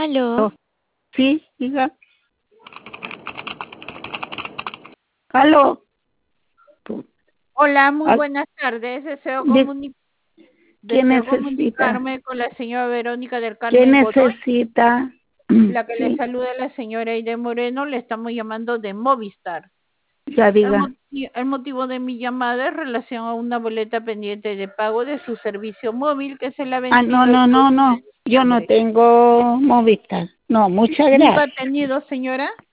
Aló. Oh, sí, diga. Aló. Hola, muy Ah, buenas tardes. ¿Qué Deseo necesita? comunicarme con la señora Verónica del ¿Qué Carmen Godoy, necesita? la que le Sí, saluda la señora Aide Moreno. Le estamos llamando de Movistar. ya diga. El motivo de mi llamada es relación a una boleta pendiente de pago de su servicio móvil que se le ha No, vencido el no, 2 no, de no. Yo no diciembre. tengo Movistar. No, muchas ¿Nunca ha gracias. tenido, señora?